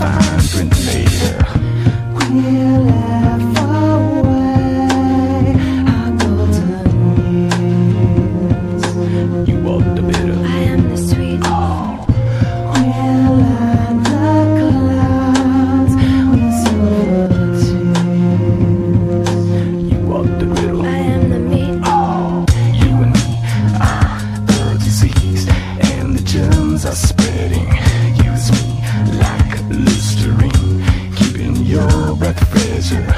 fine print later. We'll laugh away our golden years. You want the bitter, I am the sweet. oh. We'll line the clouds with silver tears. You want the riddle, I am the meat. oh. You and me are the disease, and the germs are spreading. Use me like Listerine, keeping your breath fresher.